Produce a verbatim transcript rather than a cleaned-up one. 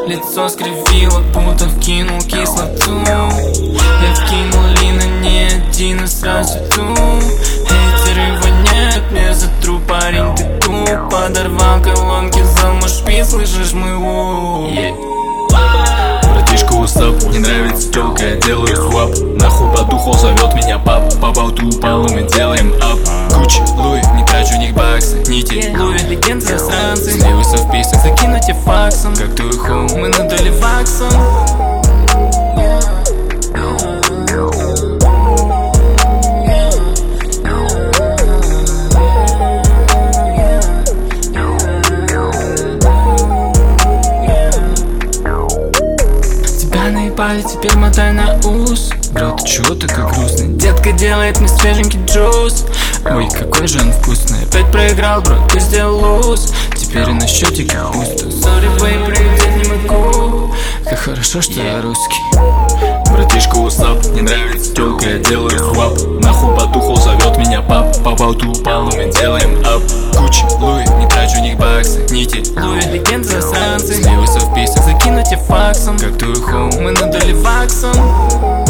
Лицо скривило, будто вкинул кислоту. Я вкинул лина не один и сразу ту. Хейтеры воняют, мне затру, парень, ты туп. Подорвал колонки, залма шпиц, слышишь мой у. Братишка, устав, не нравится тёлка, я делаю свап. Нахуй по духу зовет меня пап. По болту упал, мы делаем ап. Гуччи, Луи, не трачу в них баксы. Нити, Луи, легенды, засранцы. сливаются в песнях, закину тебе факсом, как твой хоум. мы надали ваксом. Наебали, теперь мотай на ус. Брат, ты чего такой грустный? Детка делает мне свеженький джуз. Ой, какой же он вкусный. Опять проиграл, бро, ты сделал луз. Теперь и на счетике пусто. Сори, бэй, привет, не могу. Как хорошо, что я русский. Братишка, устав, не нравится тёлка, я делаю свап. Нахуй по духу зовет меня пап. По болту упал, мы делаем ап. Гуччи, Луи, не трачу в них баксы. Нити, Луи, легенды, засранцы. сливаются в песнях, закину тебе факсом, как твой хоум. мы надали ваксом.